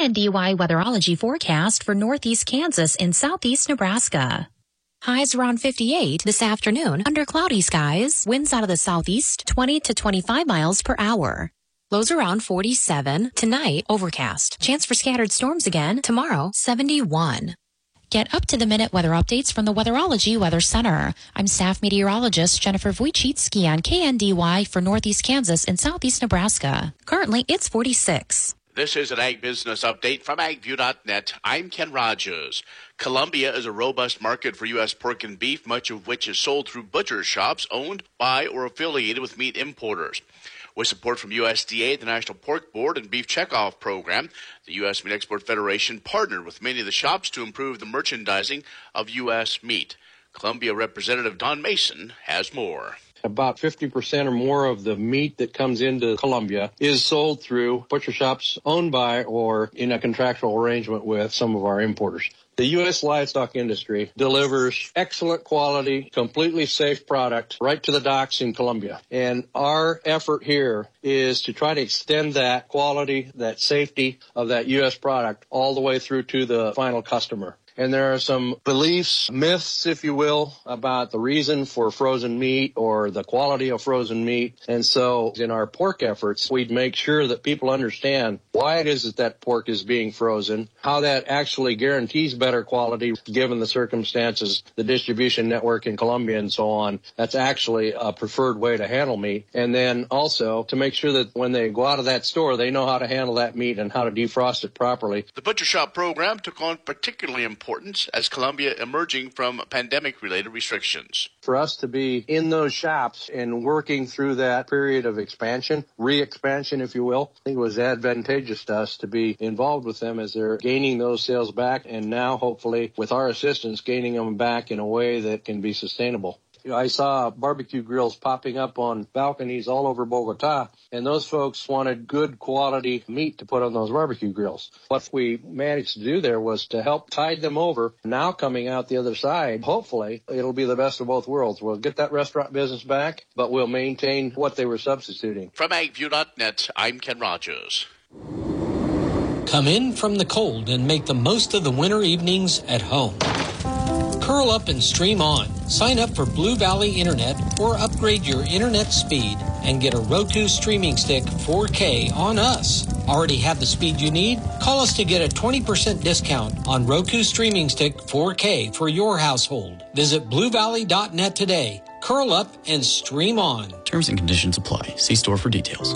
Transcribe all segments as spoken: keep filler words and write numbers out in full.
N D Y weatherology forecast for northeast Kansas and southeast Nebraska. Highs around fifty-eight this afternoon under cloudy skies. Winds out of the southeast twenty to twenty-five miles per hour. Lows around forty-seven. Tonight, overcast. Chance for scattered storms again. Tomorrow, seventy-one. Get up-to-the-minute weather updates from the Weatherology Weather Center. I'm staff meteorologist Jennifer Wojcicki on K N D Y for northeast Kansas and southeast Nebraska. Currently, it's forty-six. This is an Ag Business Update from ag view dot net. I'm Ken Rogers. Colombia is a robust market for U S pork and beef, much of which is sold through butcher shops owned by or affiliated with meat importers. With support from U S D A, the National Pork Board, and Beef Checkoff Program, the U S Meat Export Federation partnered with many of the shops to improve the merchandising of U S meat. Colombia Representative Don Mason has more. About fifty percent or more of the meat that comes into Colombia is sold through butcher shops owned by or in a contractual arrangement with some of our importers. The U S livestock industry delivers excellent quality, completely safe product right to the docks in Colombia. And our effort here is to try to extend that quality, that safety of that U S product all the way through to the final customer. And there are some beliefs, myths, if you will, about the reason for frozen meat or the quality of frozen meat. And so in our pork efforts, we'd make sure that people understand why it is that that pork is being frozen, how that actually guarantees better quality given the circumstances, the distribution network in Colombia and so on. That's actually a preferred way to handle meat. And then also to make sure that when they go out of that store, they know how to handle that meat and how to defrost it properly. The Butcher Shop program took on particularly important importance as Colombia emerging from pandemic-related restrictions. For us to be in those shops and working through that period of expansion, re-expansion, if you will, I think it was advantageous to us to be involved with them as they're gaining those sales back and now, hopefully, with our assistance, gaining them back in a way that can be sustainable. You know, I saw barbecue grills popping up on balconies all over Bogota, and those folks wanted good quality meat to put on those barbecue grills. What we managed to do there was to help tide them over. Now coming out the other side, hopefully, it'll be the best of both worlds. We'll get that restaurant business back, but we'll maintain what they were substituting. From ag view dot net, I'm Ken Rogers. Come in from the cold and make the most of the winter evenings at home. Curl up and stream on. Sign up for Blue Valley Internet or upgrade your internet speed and get a Roku streaming stick four K on us. Already have the speed you need? Call us to get a twenty percent discount on Roku streaming stick four K for your household. Visit blue valley dot net today. Curl up and stream on. Terms and conditions apply. See store for details.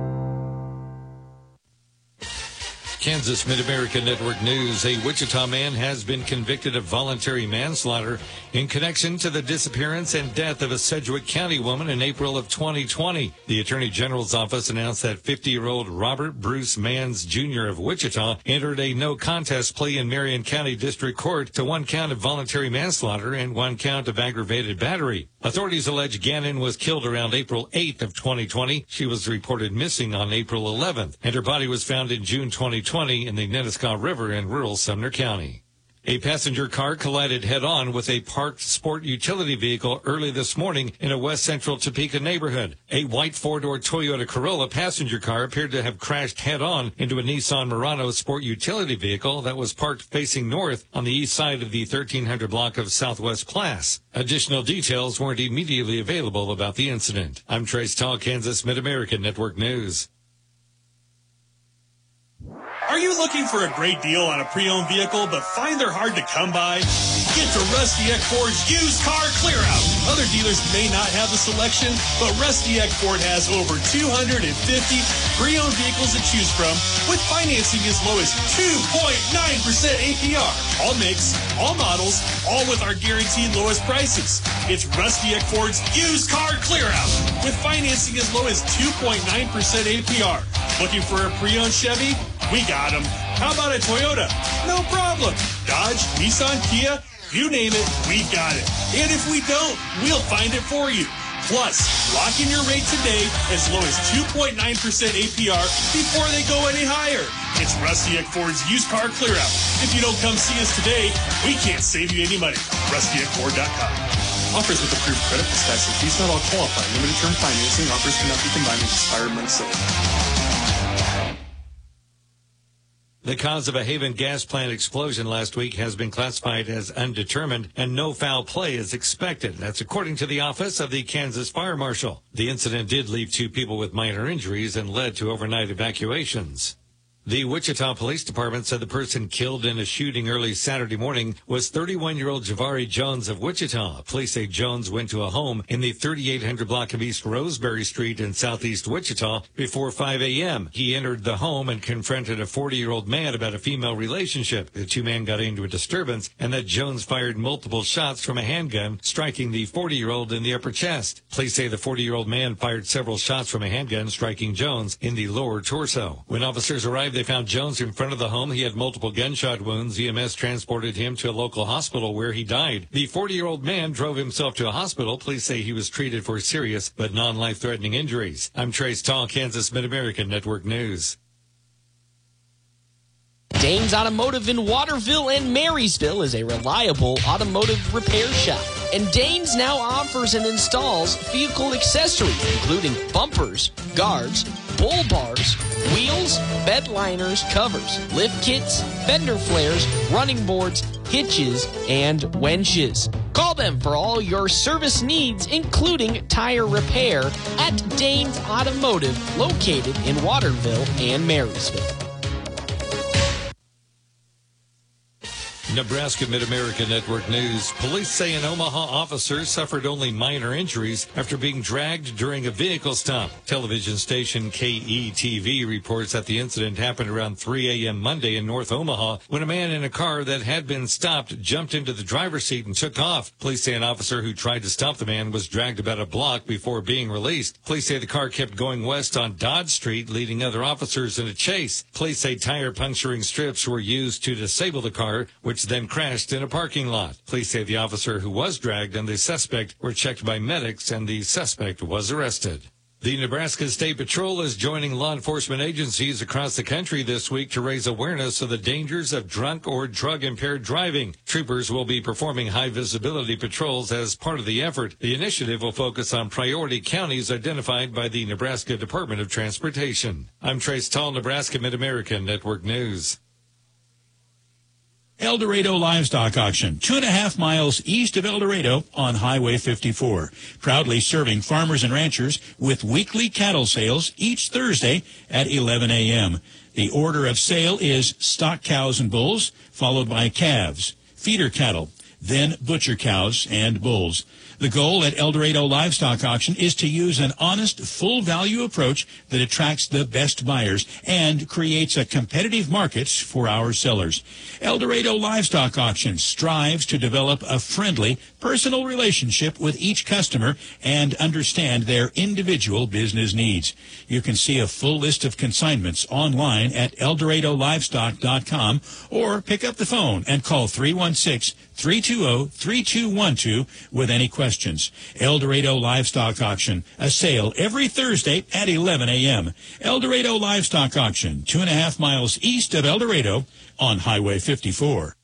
Kansas Mid-America Network News. A Wichita man has been convicted of voluntary manslaughter in connection to the disappearance and death of a Sedgwick County woman in April of twenty twenty. The Attorney General's office announced that fifty-year-old Robert Bruce Manns, Junior of Wichita entered a no-contest plea in Marion County District Court to one count of voluntary manslaughter and one count of aggravated battery. Authorities allege Gannon was killed around April eighth of twenty twenty. She was reported missing on April eleventh, and her body was found in June twenty twenty in the Nenasko River in rural Sumner County. A passenger car collided head-on with a parked sport utility vehicle early this morning in a west central Topeka neighborhood. A white four-door Toyota Corolla passenger car appeared to have crashed head-on into a Nissan Murano sport utility vehicle that was parked facing north on the east side of the thirteen hundred block of Southwest Class. Additional details weren't immediately available about the incident. I'm Trace Tall, Kansas Mid-America Network News. Are you looking for a great deal on a pre-owned vehicle but find they're hard to come by? Get to Rusty Eck Ford's Used Car Clearout. Other dealers may not have the selection, but Rusty Eck Ford has over two hundred fifty pre-owned vehicles to choose from with financing as low as two point nine percent A P R. All makes, all models, all with our guaranteed lowest prices. It's Rusty Eck Ford's Used Car Clearout with financing as low as two point nine percent A P R. Looking for a pre-owned Chevy? We got them. How about a Toyota? No problem. Dodge, Nissan, Kia, you name it, we got it. And if we don't, we'll find it for you. Plus, lock in your rate today as low as two point nine percent A P R before they go any higher. It's Rusty Eck Ford's Used Car Clearout. If you don't come see us today, we can't save you any money. rusty eck ford dot com. Offers with approved credit plus tax and fees not all qualify. Limited term financing offers cannot be combined with expired months. The cause of a Haven gas plant explosion last week has been classified as undetermined, and no foul play is expected. That's according to the Office of the Kansas Fire Marshal. The incident did leave two people with minor injuries and led to overnight evacuations. The Wichita Police Department said the person killed in a shooting early Saturday morning was thirty-one-year-old Javari Jones of Wichita. Police say Jones went to a home in the thirty-eight hundred block of East Roseberry Street in southeast Wichita before five a.m. He entered the home and confronted a forty-year-old man about a female relationship. The two men got into a disturbance, and that Jones fired multiple shots from a handgun, striking the forty-year-old in the upper chest. Police say the forty-year-old man fired several shots from a handgun, striking Jones in the lower torso. When officers arrived, they found Jones in front of the home. He had multiple gunshot wounds. E M S transported him to a local hospital where he died. The forty-year-old man drove himself to a hospital. Police say he was treated for serious but non-life-threatening injuries. I'm Trace Tall, Kansas Mid-American Network News. Dames Automotive in Waterville and Marysville is a reliable automotive repair shop. And Danes now offers and installs vehicle accessories, including bumpers, guards, bull bars, wheels, bed liners, covers, lift kits, fender flares, running boards, hitches, and winches. Call them for all your service needs, including tire repair, at Danes Automotive, located in Waterville and Marysville. Nebraska Mid-America Network News. Police say an Omaha officer suffered only minor injuries after being dragged during a vehicle stop. Television station K E T V reports that the incident happened around three a.m. Monday in North Omaha when a man in a car that had been stopped jumped into the driver's seat and took off. Police say an officer who tried to stop the man was dragged about a block before being released. Police say the car kept going west on Dodge Street, leading other officers in a chase. Police say tire puncturing strips were used to disable the car, which then crashed in a parking lot. Police say the officer who was dragged and the suspect were checked by medics, and the suspect was arrested. The Nebraska State Patrol is joining law enforcement agencies across the country this week to raise awareness of the dangers of drunk or drug-impaired driving. Troopers will be performing high-visibility patrols as part of the effort. The initiative will focus on priority counties identified by the Nebraska Department of Transportation. I'm Trace Tall, Nebraska Mid-American Network News. El Dorado Livestock Auction, two and a half miles east of El Dorado on Highway fifty-four. Proudly serving farmers and ranchers with weekly cattle sales each Thursday at eleven a.m. The order of sale is stock cows and bulls, followed by calves, feeder cattle, then butcher cows and bulls. The goal at El Dorado Livestock Auction is to use an honest, full-value approach that attracts the best buyers and creates a competitive market for our sellers. El Dorado Livestock Auction strives to develop a friendly, personal relationship with each customer and understand their individual business needs. You can see a full list of consignments online at el dorado livestock dot com or pick up the phone and call three one six, three two zero, three two one two with any questions. El Dorado Livestock Auction, a sale every Thursday at eleven a.m. El Dorado Livestock Auction, two and a half miles east of El Dorado on Highway fifty-four.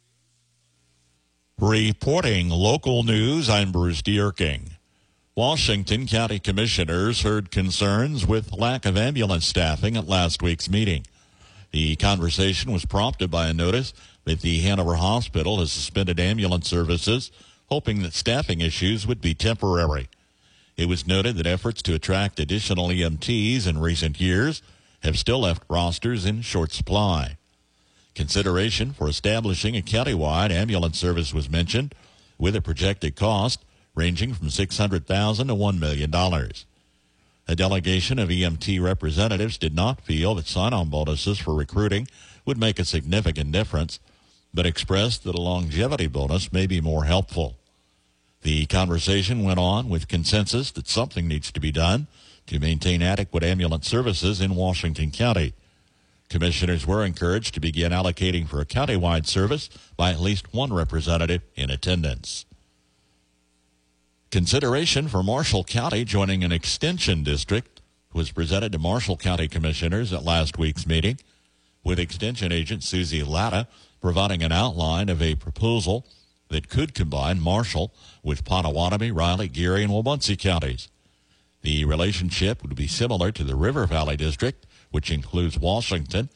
Reporting local news, I'm Bruce Dierking. Washington County Commissioners heard concerns with lack of ambulance staffing at last week's meeting. The conversation was prompted by a notice that the Hanover Hospital has suspended ambulance services, hoping that staffing issues would be temporary. It was noted that efforts to attract additional E M Ts in recent years have still left rosters in short supply. Consideration for establishing a countywide ambulance service was mentioned, with a projected cost ranging from six hundred thousand dollars to one million dollars. A delegation of E M T representatives did not feel that sign-on bonuses for recruiting would make a significant difference, but expressed that a longevity bonus may be more helpful. The conversation went on with consensus that something needs to be done to maintain adequate ambulance services in Washington County. Commissioners were encouraged to begin allocating for a countywide service by at least one representative in attendance. Consideration for Marshall County joining an extension district was presented to Marshall County Commissioners at last week's meeting, with Extension Agent Susie Latta providing an outline of a proposal that could combine Marshall with Potawatomi, Riley, Geary, and Wabaunsee counties. The relationship would be similar to the River Valley District, which includes Washington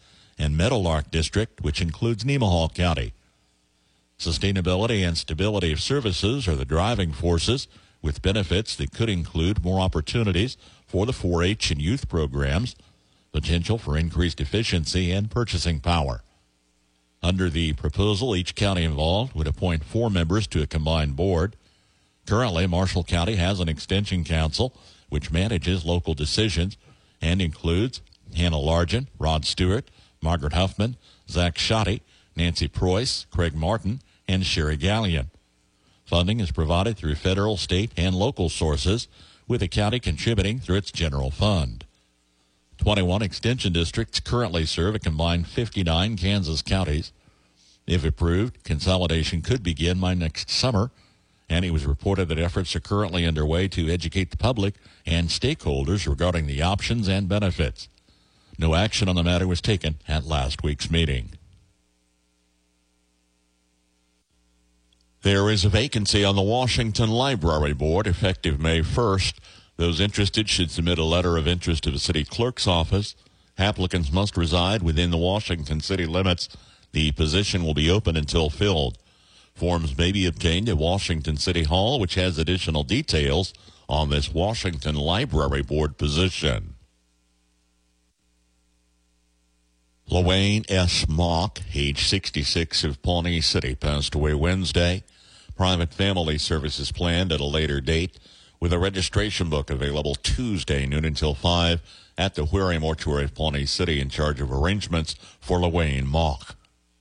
and Meadowlark District, which includes Nemaha County. Sustainability and stability of services are the driving forces, with benefits that could include more opportunities for the four H and youth programs, potential for increased efficiency and purchasing power. Under the proposal, each county involved would appoint four members to a combined board. Currently, Marshall County has an extension council which manages local decisions and includes Hannah Largen, Rod Stewart, Margaret Huffman, Zach Schotte, Nancy Preuss, Craig Martin, and Sherry Gallion. Funding is provided through federal, state, and local sources, with the county contributing through its general fund. twenty-one extension districts currently serve a combined fifty-nine Kansas counties. If approved, consolidation could begin by next summer, and it was reported that efforts are currently underway to educate the public and stakeholders regarding the options and benefits. No action on the matter was taken at last week's meeting. There is a vacancy on the Washington Library Board effective May first. Those interested should submit a letter of interest to the city clerk's office. Applicants must reside within the Washington city limits. The position will be open until filled. Forms may be obtained at Washington City Hall, which has additional details on this Washington Library Board position. LaWayne S. Mock, age sixty-six, of Pawnee City, passed away Wednesday. Private family services planned at a later date, with a registration book available Tuesday, noon until five, at the Huary Mortuary of Pawnee City, in charge of arrangements for LaWayne Mock.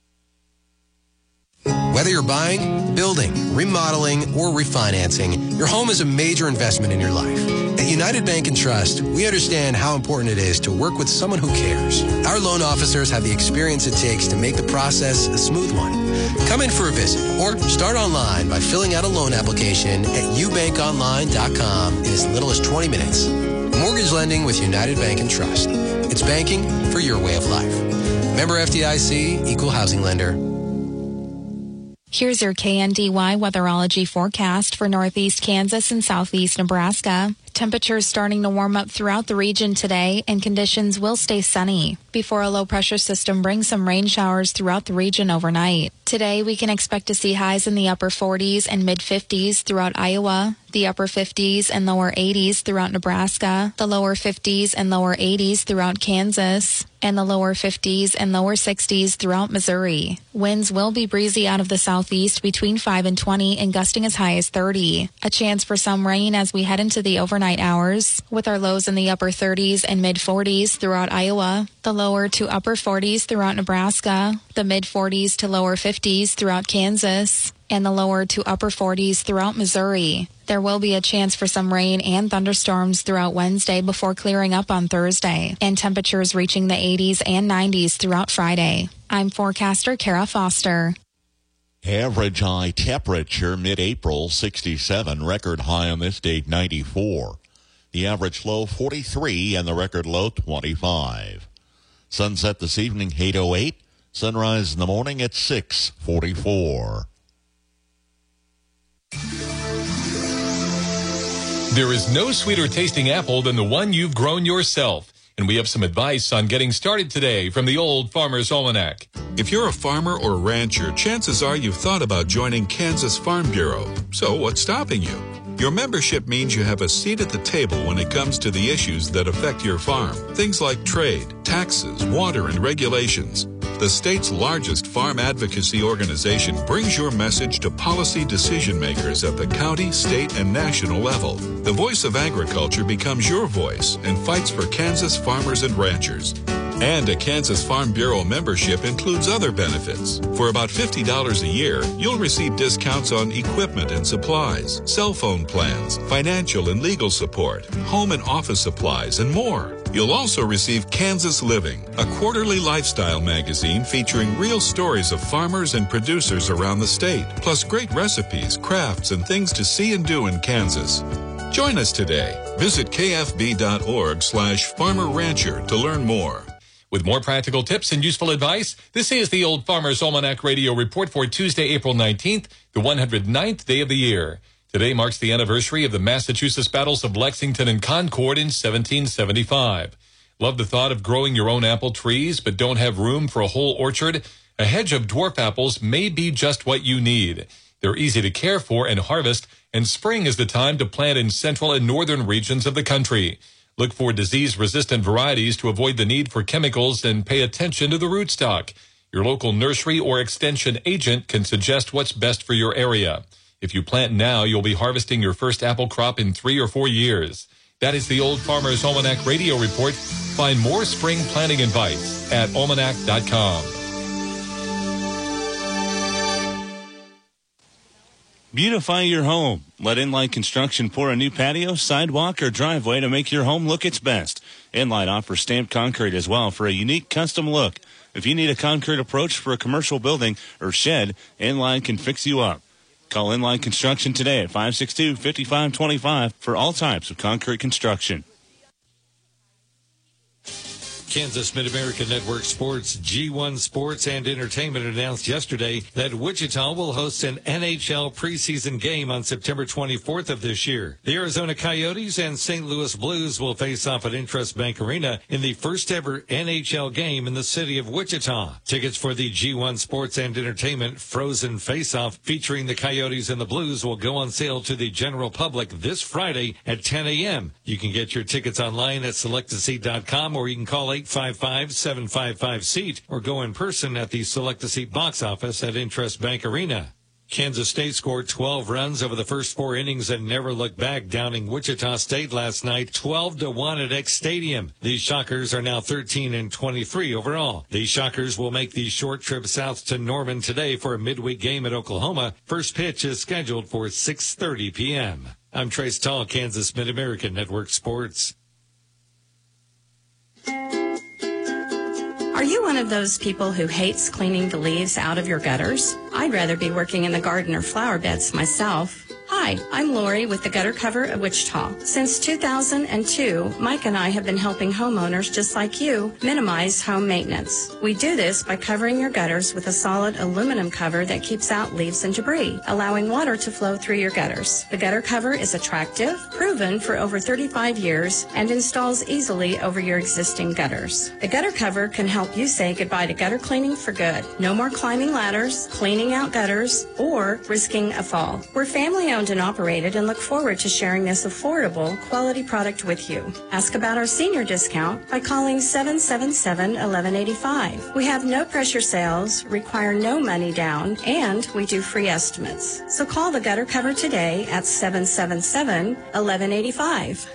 Whether you're buying, building, remodeling, or refinancing, your home is a major investment in your life. At United Bank and Trust, we understand how important it is to work with someone who cares. Our loan officers have the experience it takes to make the process a smooth one. Come in for a visit or start online by filling out a loan application at u bank online dot com in as little as twenty minutes. Mortgage lending with United Bank and Trust. It's banking for your way of life. Member F D I C, Equal Housing Lender. Here's your K N D Y weatherology forecast for northeast Kansas and southeast Nebraska. Temperatures starting to warm up throughout the region today, and conditions will stay sunny before a low-pressure system brings some rain showers throughout the region overnight. Today, we can expect to see highs in the upper forties and mid-fifties throughout Iowa, the upper fifties and lower eighties throughout Nebraska, the lower fifties and lower eighties throughout Kansas, and the lower fifties and lower sixties throughout Missouri. Winds will be breezy out of the southeast between five and twenty and gusting as high as thirty. A chance for some rain as we head into the overnight hours, with our lows in the upper thirties and mid-forties throughout Iowa, the lower to upper forties throughout Nebraska, the mid-forties to lower fifties throughout Kansas, and the lower to upper forties throughout Missouri. There will be a chance for some rain and thunderstorms throughout Wednesday before clearing up on Thursday, and temperatures reaching the eighties and nineties throughout Friday. I'm forecaster Kara Foster. Average high temperature mid-April, sixty-seven. Record high on this date, ninety-four. The average low, forty-three, and the record low, twenty-five. Sunset this evening, eight oh eight. Sunrise in the morning at six forty-four. There is no sweeter tasting apple than the one you've grown yourself. And we have some advice on getting started today from the Old Farmer's Almanac. If you're a farmer or rancher, chances are you've thought about joining Kansas Farm Bureau. So what's stopping you? Your membership means you have a seat at the table when it comes to the issues that affect your farm. Things like trade, taxes, water, and regulations. The state's largest farm advocacy organization brings your message to policy decision makers at the county, state, and national level. The voice of agriculture becomes your voice and fights for Kansas farmers and ranchers. And a Kansas Farm Bureau membership includes other benefits. For about fifty dollars a year, you'll receive discounts on equipment and supplies, cell phone plans, financial and legal support, home and office supplies, and more. You'll also receive Kansas Living, a quarterly lifestyle magazine featuring real stories of farmers and producers around the state, plus great recipes, crafts, and things to see and do in Kansas. Join us today. Visit kfb.org slash farmer rancher to learn more. With more practical tips and useful advice, this is the Old Farmer's Almanac Radio Report for Tuesday, April nineteenth, the one hundred ninth day of the year. Today marks the anniversary of the Massachusetts battles of Lexington and Concord in seventeen seventy-five. Love the thought of growing your own apple trees but don't have room for a whole orchard? A hedge of dwarf apples may be just what you need. They're easy to care for and harvest, and spring is the time to plant in central and northern regions of the country. Look for disease-resistant varieties to avoid the need for chemicals and pay attention to the rootstock. Your local nursery or extension agent can suggest what's best for your area. If you plant now, you'll be harvesting your first apple crop in three or four years. That is the Old Farmer's Almanac Radio Report. Find more spring planting advice at almanac dot com. Beautify your home. Let Inlight Construction pour a new patio, sidewalk, or driveway to make your home look its best. Inlight offers stamped concrete as well for a unique custom look. If you need a concrete approach for a commercial building or shed, Inlight can fix you up. Call Inlight Construction today at five six two, five five two five for all types of concrete construction. Kansas Mid-America Network Sports, G one Sports and Entertainment announced yesterday that Wichita will host an N H L preseason game on September twenty-fourth of this year. The Arizona Coyotes and Saint Louis Blues will face off at Intrust Bank Arena in the first ever N H L game in the city of Wichita. Tickets for the G one Sports and Entertainment Frozen Face-Off featuring the Coyotes and the Blues will go on sale to the general public this Friday at ten a.m. You can get your tickets online at select a seat dot com, or you can call eight five five, seven five five, seat or go in person at the Select a Seat box office at Intrust Bank Arena. Kansas State scored twelve runs over the first four innings and never looked back, downing Wichita State last night twelve to one at X Stadium. The Shockers are now thirteen and twenty-three overall. The Shockers will make the short trip south to Norman today for a midweek game at Oklahoma. First pitch is scheduled for six thirty p.m. I'm Trace Tall, Kansas Mid-America Network Sports. Are you one of those people who hates cleaning the leaves out of your gutters? I'd rather be working in the garden or flower beds myself. Hi, I'm Lori with the Gutter Cover of Wichita. Since two thousand two, Mike and I have been helping homeowners just like you minimize home maintenance. We do this by covering your gutters with a solid aluminum cover that keeps out leaves and debris, allowing water to flow through your gutters. The Gutter Cover is attractive, proven for over thirty-five years, and installs easily over your existing gutters. The Gutter Cover can help you say goodbye to gutter cleaning for good. No more climbing ladders, cleaning out gutters, or risking a fall. We're family owned and operated and look forward to sharing this affordable, quality product with you. Ask about our senior discount by calling seven seven seven, one one eight five. We have no pressure sales, require no money down, and we do free estimates. So call the Gutter Cover today at seven seven seven, one one eight five.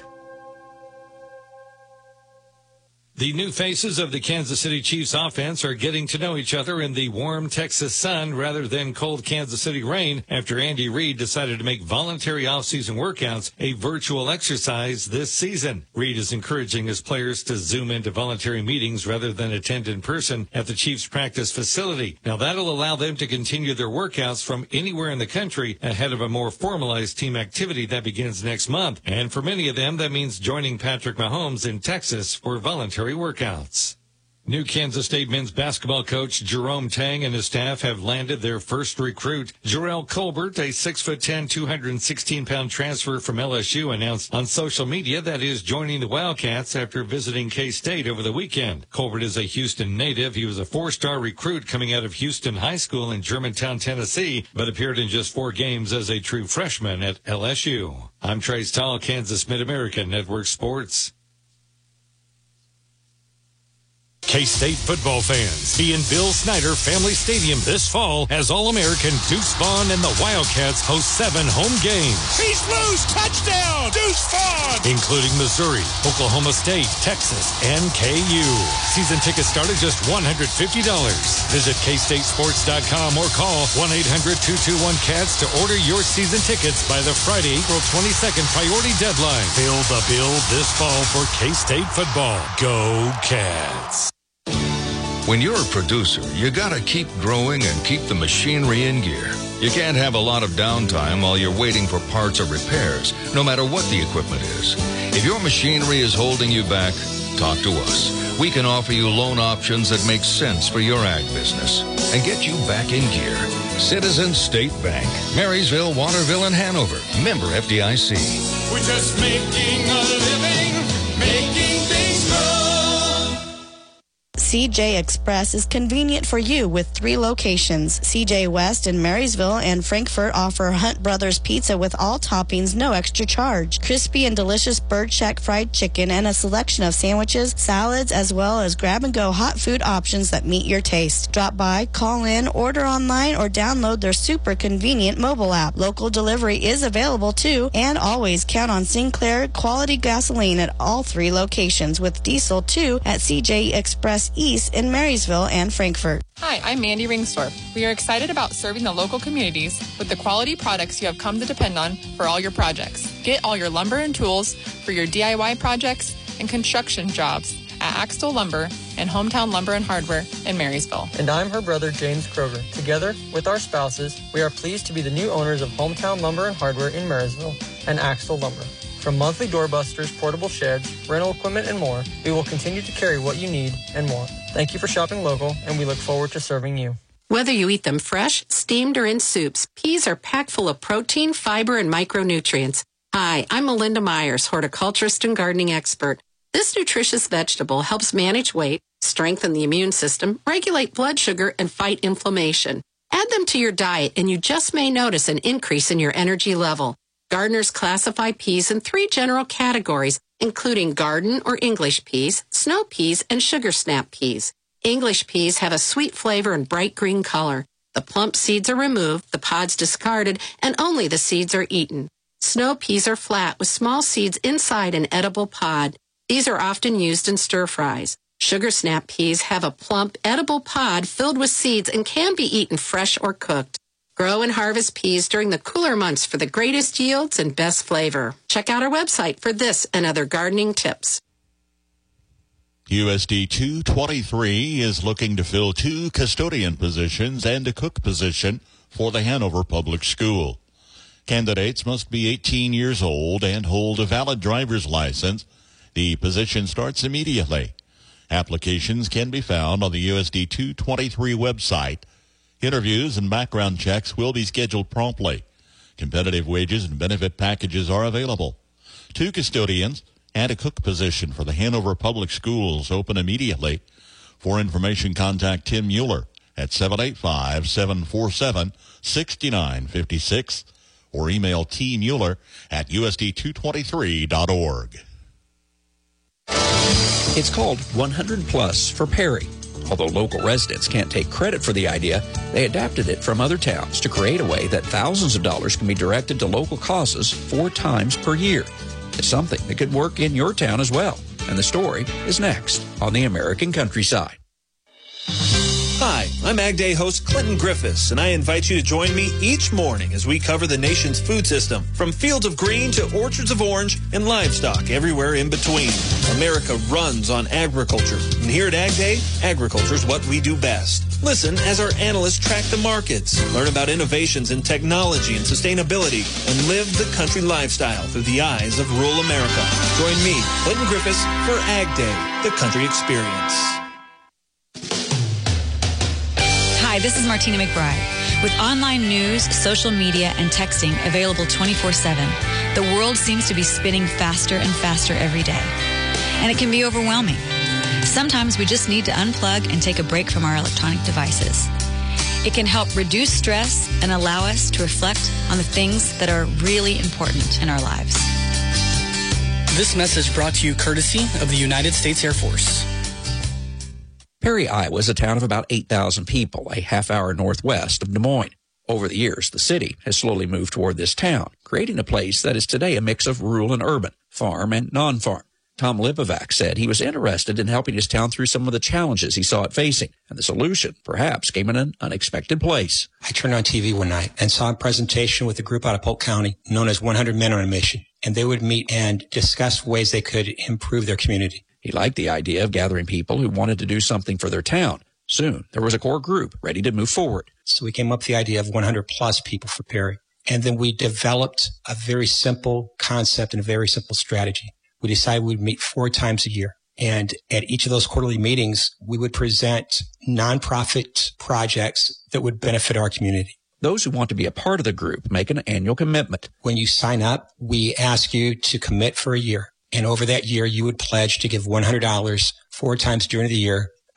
The new faces of the Kansas City Chiefs offense are getting to know each other in the warm Texas sun rather than cold Kansas City rain after Andy Reid decided to make voluntary offseason workouts a virtual exercise this season. Reid is encouraging his players to zoom into voluntary meetings rather than attend in person at the Chiefs practice facility. Now that'll allow them to continue their workouts from anywhere in the country ahead of a more formalized team activity that begins next month. And for many of them, that means joining Patrick Mahomes in Texas for voluntary workouts. New Kansas State men's basketball coach Jerome Tang and his staff have landed their first recruit. Jarrell Colbert, a six foot ten, two hundred sixteen pound transfer from L S U, announced on social media that he is joining the Wildcats after visiting K-State over the weekend. Colbert is a Houston native. He was a four-star recruit coming out of Houston High School in Germantown, Tennessee, but appeared in just four games as a true freshman at L S U. I'm Trace Tall, Kansas Mid-America Network Sports. K-State football fans, be in Bill Snyder Family Stadium this fall as All-American Deuce Vaughn and the Wildcats host seven home games. He's loose! Touchdown! Deuce Vaughn! Including Missouri, Oklahoma State, Texas, and K U. Season tickets start at just one hundred fifty dollars. Visit K State Sports dot com or call one eight hundred, two two one, C A T S to order your season tickets by the Friday, April twenty-second priority deadline. Fill the bill this fall for K-State football. Go Cats! When you're a producer, you gotta keep growing and keep the machinery in gear. You can't have a lot of downtime while you're waiting for parts or repairs, no matter what the equipment is. If your machinery is holding you back, talk to us. We can offer you loan options that make sense for your ag business and get you back in gear. Citizens State Bank, Marysville, Waterville, and Hanover. Member F D I C. We're just making a living, making things grow. C J Express is convenient for you with three locations. C J West in Marysville and Frankfort offer Hunt Brothers Pizza with all toppings, no extra charge. Crispy and delicious Bird Shack fried chicken and a selection of sandwiches, salads, as well as grab-and-go hot food options that meet your taste. Drop by, call in, order online, or download their super convenient mobile app. Local delivery is available too, and always count on Sinclair quality gasoline at all three locations with diesel too at C J Express East in Marysville and Frankfort. Hi, I'm Mandy Ringstorp. We are excited about serving the local communities with the quality products you have come to depend on for all your projects. Get all your lumber and tools for your D I Y projects and construction jobs at Axtell Lumber and Hometown Lumber and Hardware in Marysville. And I'm her brother, James Kroger. Together with our spouses, we are pleased to be the new owners of Hometown Lumber and Hardware in Marysville and Axtell Lumber. From monthly doorbusters, portable sheds, rental equipment, and more, we will continue to carry what you need and more. Thank you for shopping local, and we look forward to serving you. Whether you eat them fresh, steamed, or in soups, peas are packed full of protein, fiber, and micronutrients. Hi, I'm Melinda Myers, horticulturist and gardening expert. This nutritious vegetable helps manage weight, strengthen the immune system, regulate blood sugar, and fight inflammation. Add them to your diet, and you just may notice an increase in your energy level. Gardeners classify peas in three general categories, including garden or English peas, snow peas, and sugar snap peas. English peas have a sweet flavor and bright green color. The plump seeds are removed, the pods discarded, and only the seeds are eaten. Snow peas are flat with small seeds inside an edible pod. These are often used in stir fries. Sugar snap peas have a plump, edible pod filled with seeds and can be eaten fresh or cooked. Grow and harvest peas during the cooler months for the greatest yields and best flavor. Check out our website for this and other gardening tips. U S D two twenty-three is looking to fill two custodian positions and a cook position for the Hanover Public School. Candidates must be eighteen years old and hold a valid driver's license. The position starts immediately. Applications can be found on the U S D two twenty-three website. Interviews and background checks will be scheduled promptly. Competitive wages and benefit packages are available. Two custodians and a cook position for the Hanover Public Schools open immediately. For information, contact Tim Mueller at seven eight five, seven four seven, six nine five six or email tmueller at U S D two twenty-three dot org. It's called one hundred plus for Perry. Although local residents can't take credit for the idea, they adapted it from other towns to create a way that thousands of dollars can be directed to local causes four times per year. It's something that could work in your town as well. And the story is next on the American Countryside. Hi, I'm Ag Day host Clinton Griffiths, and I invite you to join me each morning as we cover the nation's food system, from fields of green to orchards of orange and livestock everywhere in between. America runs on agriculture, and here at Ag Day, agriculture is what we do best. Listen as our analysts track the markets, learn about innovations in technology and sustainability, and live the country lifestyle through the eyes of rural America. Join me, Clinton Griffiths, for Ag Day, the country experience. Hi, this is Martina McBride. With online news, social media, and texting available twenty-four seven, the world seems to be spinning faster and faster every day. And it can be overwhelming. Sometimes we just need to unplug and take a break from our electronic devices. It can help reduce stress and allow us to reflect on the things that are really important in our lives. This message brought to you courtesy of the United States Air Force. Perry, Iowa is a town of about eight thousand people, a half hour northwest of Des Moines. Over the years, the city has slowly moved toward this town, creating a place that is today a mix of rural and urban, farm and non-farm. Tom Lipovac said he was interested in helping his town through some of the challenges he saw it facing, and the solution perhaps came in an unexpected place. I turned on T V one night and saw a presentation with a group out of Polk County known as one hundred Men on a Mission, and they would meet and discuss ways they could improve their community. He liked the idea of gathering people who wanted to do something for their town. Soon, there was a core group ready to move forward. So we came up with the idea of one hundred plus people for Perry. And then we developed a very simple concept and a very simple strategy. We decided we'd meet four times a year. And at each of those quarterly meetings, we would present nonprofit projects that would benefit our community. Those who want to be a part of the group make an annual commitment. When you sign up, we ask you to commit for a year. And over that year, you would pledge to give one hundred dollars four times during the year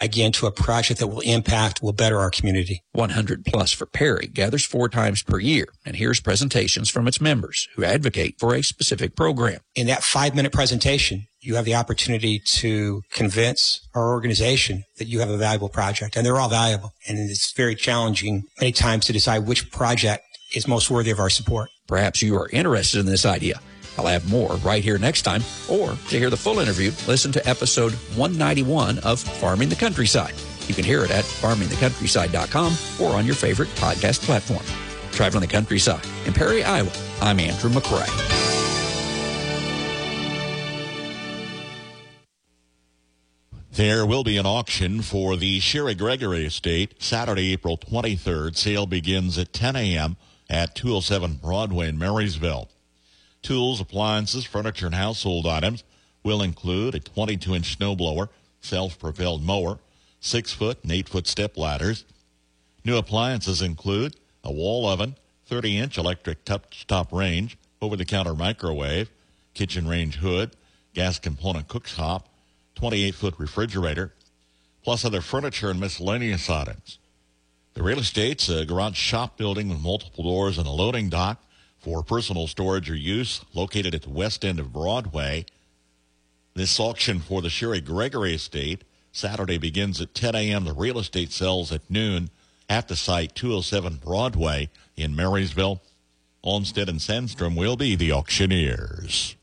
again, to a project that will impact, will better our community. one hundred plus for Perry gathers four times per year and hears presentations from its members who advocate for a specific program. In that five-minute presentation, you have the opportunity to convince our organization that you have a valuable project, and they're all valuable. And it's very challenging many times to decide which project is most worthy of our support. Perhaps you are interested in this idea. I'll have more right here next time, or to hear the full interview, listen to episode one ninety-one of Farming the Countryside. You can hear it at farming the countryside dot com or on your favorite podcast platform. Traveling the Countryside in Perry, Iowa, I'm Andrew McCrae. There will be an auction for the Sherry Gregory estate Saturday, April twenty-third. Sale begins at ten a.m. at two oh seven Broadway in Marysville. Tools, appliances, furniture, and household items will include a twenty-two inch snowblower, self-propelled mower, six-foot and eight-foot step ladders. New appliances include a wall oven, thirty inch electric touch-top range, over-the-counter microwave, kitchen range hood, gas component cooktop, twenty-eight foot refrigerator, plus other furniture and miscellaneous items. The real estate's a garage shop building with multiple doors and a loading dock for personal storage or use, located at the west end of Broadway. This auction for the Sherry Gregory estate Saturday begins at ten a.m. The real estate sells at noon at the site two oh seven Broadway in Marysville. Olmsted and Sandstrom will be the auctioneers.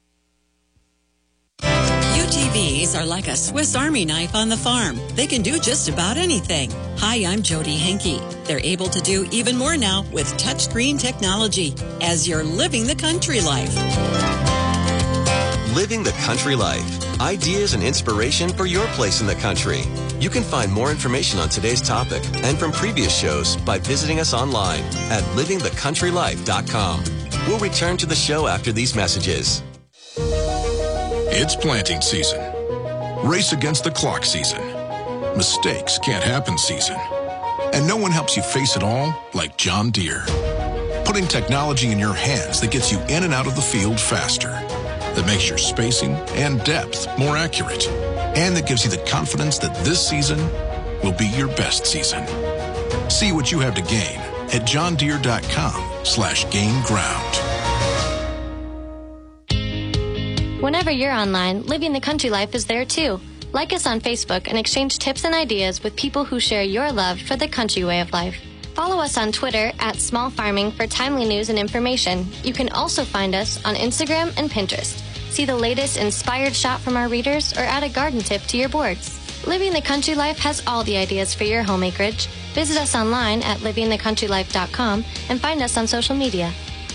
U T Vs are like a Swiss Army knife on the farm. They can do just about anything. Hi, I'm Jody Henke. They're able to do even more now with touchscreen technology as you're living the country life. Living the country life. Ideas and inspiration for your place in the country. You can find more information on today's topic and from previous shows by visiting us online at living the country life dot com. We'll return to the show after these messages. It's planting season. Race against the clock season. Mistakes can't happen season. And no one helps you face it all like John Deere. Putting technology in your hands that gets you in and out of the field faster. That makes your spacing and depth more accurate. And that gives you the confidence that this season will be your best season. See what you have to gain at john deere dot com slash gain ground. Whenever you're online, Living the Country Life is there too. Like us on Facebook and exchange tips and ideas with people who share your love for the country way of life. Follow us on Twitter at Small Farming for timely news and information. You can also find us on Instagram and Pinterest. See the latest inspired shot from our readers or add a garden tip to your boards. Living the Country Life has all the ideas for your home acreage. Visit us online at living the country life dot com and find us on social media.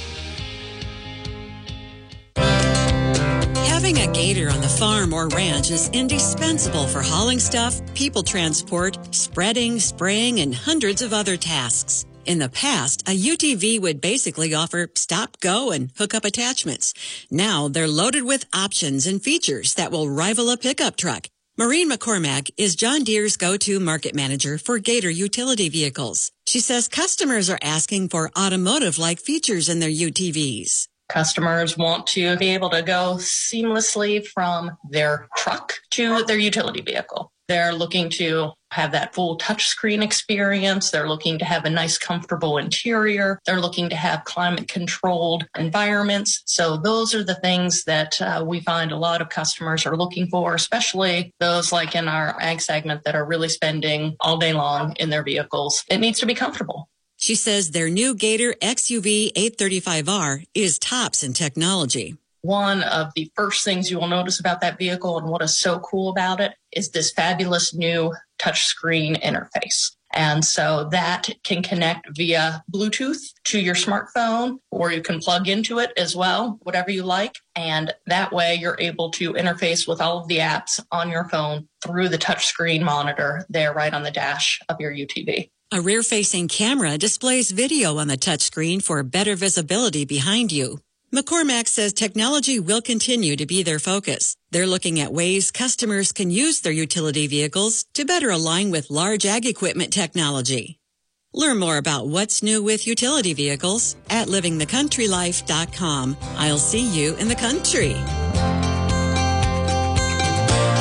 Having a gator on the farm or ranch is indispensable for hauling stuff, people transport, spreading, spraying, and hundreds of other tasks. In the past, a U T V would basically offer stop, go, and hook up attachments. Now they're loaded with options and features that will rival a pickup truck. Maureen McCormack is John Deere's go-to market manager for Gator utility vehicles. She says customers are asking for automotive-like features in their U T Vs. Customers want to be able to go seamlessly from their truck to their utility vehicle. They're looking to have that full touchscreen experience. They're looking to have a nice, comfortable interior. They're looking to have climate-controlled environments. So those are the things that uh, we find a lot of customers are looking for, especially those like in our ag segment that are really spending all day long in their vehicles. It needs to be comfortable. She says their new Gator X U V eight thirty-five R is tops in technology. One of the first things you will notice about that vehicle and what is so cool about it is this fabulous new touchscreen interface. And so that can connect via Bluetooth to your smartphone, or you can plug into it as well, whatever you like. And that way you're able to interface with all of the apps on your phone through the touchscreen monitor there right on the dash of your U T V. A rear-facing camera displays video on the touchscreen for better visibility behind you. McCormack says technology will continue to be their focus. They're looking at ways customers can use their utility vehicles to better align with large ag equipment technology. Learn more about what's new with utility vehicles at living the country life dot com. I'll see you in the country.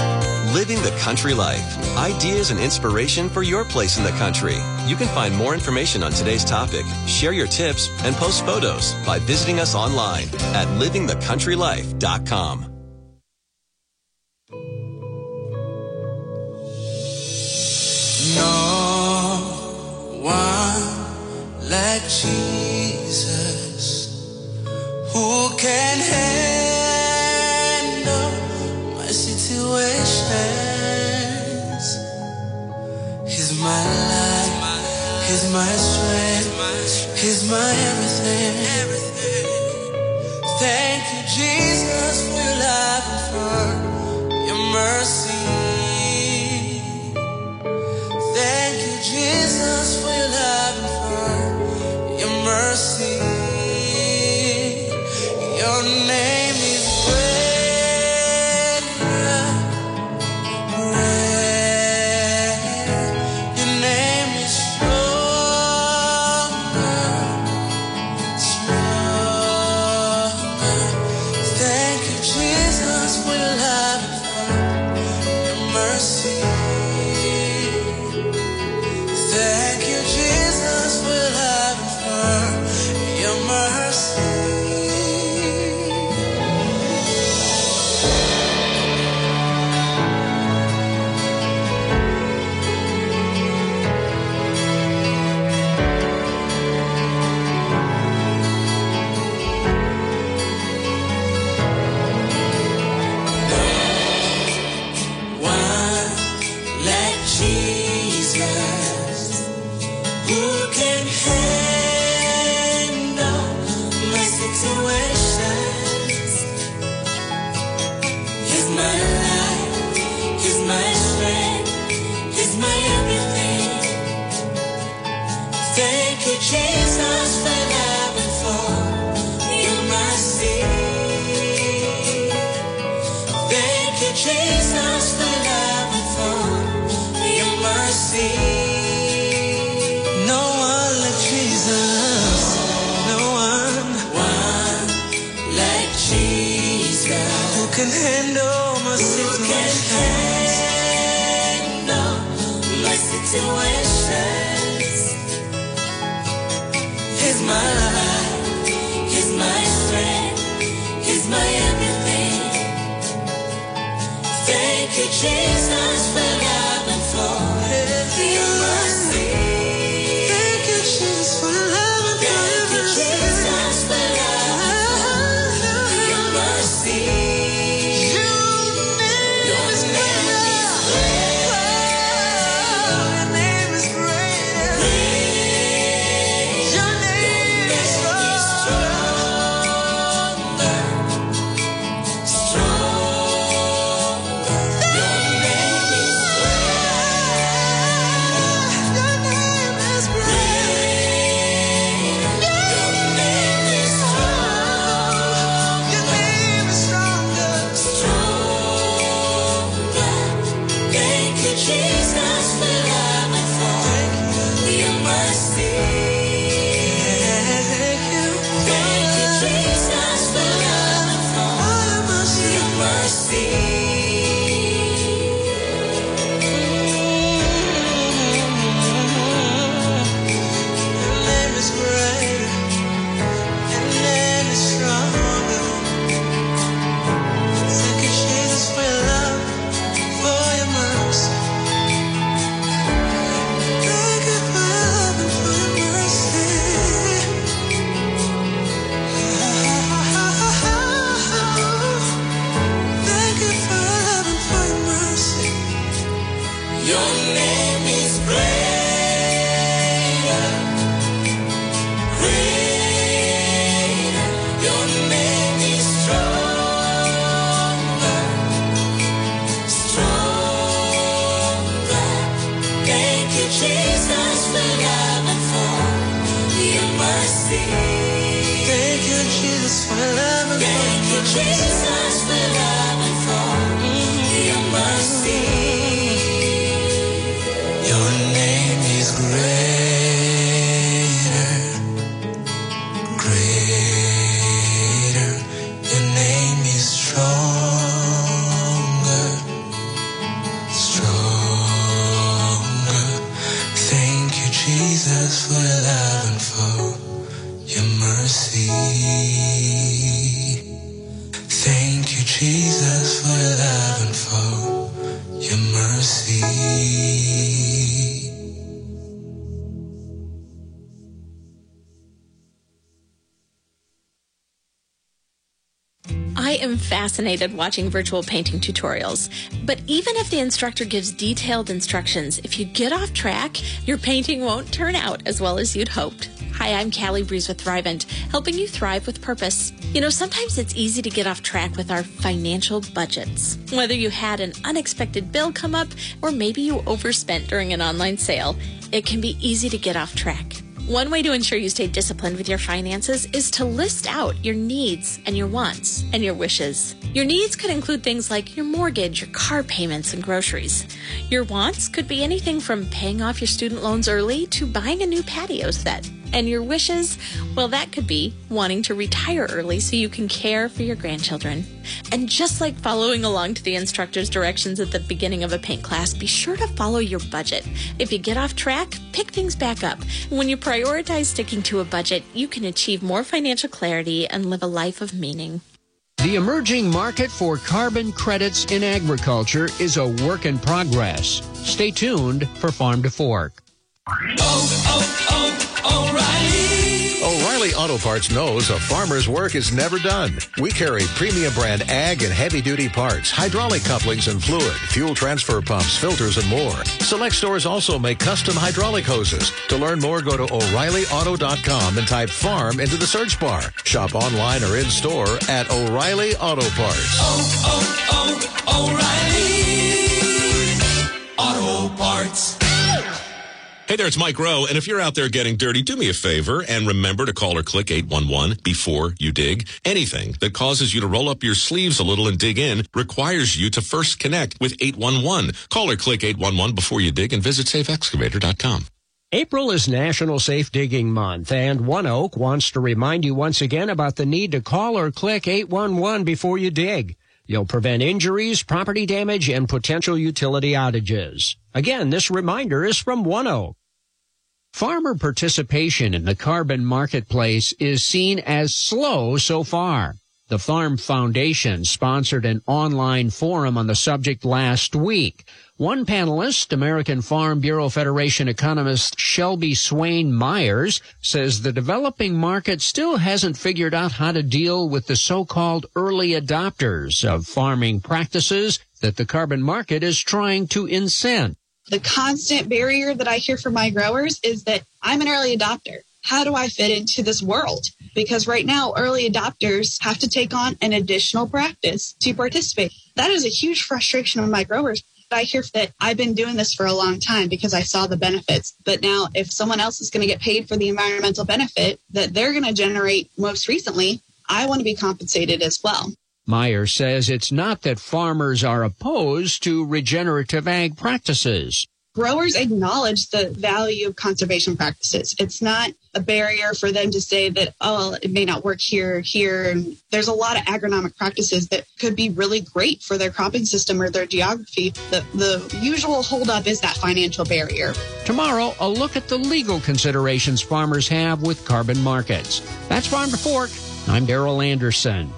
Living the Country Life. Ideas and inspiration for your place in the country. You can find more information on today's topic, share your tips, and post photos by visiting us online at living the country life dot com. No one like Jesus, who can handle my situations. He's my life, he's my strength, he's my everything. Thank you, Jesus, for your love and for your mercy. Thank you, Jesus, for your love and for your mercy. Your name is great, great. Your name is stronger, stronger. Thank you, Jesus, for your love and for your mercy. Thank you, Jesus, for your love and for your mercy. One like Jesus, who can handle my situations. He's my life, he's my strength, he's my everything. Thank you, Jesus, for love and for your mercy. Thank you, Jesus, for love and for your mercy. No one like Jesus, no one, one like Jesus, who can handle my situations, handle my situations. He's my life, he's my strength, he's my everything. Thank you, Jesus, for love and for your mercy. Thank you, Jesus, for love and for your mercy. Thank you, Jesus, for love and for your mercy. Your name is great. Your name is great. Your name is stronger, stronger. Your name is for your love and for your mercy. Thank you, Jesus, for your love and for your mercy. I am fascinated watching virtual painting tutorials, but even if the instructor gives detailed instructions, if you get off track, your painting won't turn out as well as you'd hoped. Hi, I'm Callie Breeze with Thrivent, helping you thrive with purpose. You know, sometimes it's easy to get off track with our financial budgets. Whether you had an unexpected bill come up, or maybe you overspent during an online sale, it can be easy to get off track. One way to ensure you stay disciplined with your finances is to list out your needs and your wants and your wishes. Your needs could include things like your mortgage, your car payments, and groceries. Your wants could be anything from paying off your student loans early to buying a new patio set. And your wishes, well, that could be wanting to retire early so you can care for your grandchildren. And just like following along to the instructor's directions at the beginning of a paint class, be sure to follow your budget. If you get off track, pick things back up. When you prioritize sticking to a budget, you can achieve more financial clarity and live a life of meaning. The emerging market for carbon credits in agriculture is a work in progress. Stay tuned for Farm to Fork. O'Reilly Auto Parts knows a farmer's work is never done. We carry premium brand ag and heavy-duty parts, hydraulic couplings and fluid, fuel transfer pumps, filters, and more. Select stores also make custom hydraulic hoses. To learn more, go to O'Reilly Auto dot com and type farm into the search bar. Shop online or in-store at O'Reilly Auto Parts. Oh, oh, oh, O'Reilly Auto Parts. Hey there, it's Mike Rowe, and if you're out there getting dirty, do me a favor and remember to call or click eight one one before you dig. Anything that causes you to roll up your sleeves a little and dig in requires you to first connect with eight one one. Call or click eight one one before you dig and visit safe excavator dot com. April is National Safe Digging Month, and One Oak wants to remind you once again about the need to call or click eight one one before you dig. You'll prevent injuries, property damage, and potential utility outages. Again, this reminder is from One Oak. Farmer participation in the carbon marketplace is seen as slow so far. The Farm Foundation sponsored an online forum on the subject last week. One panelist, American Farm Bureau Federation economist Shelby Swain Myers, says the developing market still hasn't figured out how to deal with the so-called early adopters of farming practices that the carbon market is trying to incent. The constant barrier that I hear from my growers is that I'm an early adopter. How do I fit into this world? Because right now, early adopters have to take on an additional practice to participate. That is a huge frustration of my growers. I hear that I've been doing this for a long time because I saw the benefits. But now if someone else is going to get paid for the environmental benefit that they're going to generate most recently, I want to be compensated as well. Meyer says it's not that farmers are opposed to regenerative ag practices. Growers acknowledge the value of conservation practices. It's not a barrier for them to say that, oh, it may not work here, here. And there's a lot of agronomic practices that could be really great for their cropping system or their geography. The, the usual holdup is that financial barrier. Tomorrow, a look at the legal considerations farmers have with carbon markets. That's Farm to Fork. I'm Darrell Anderson.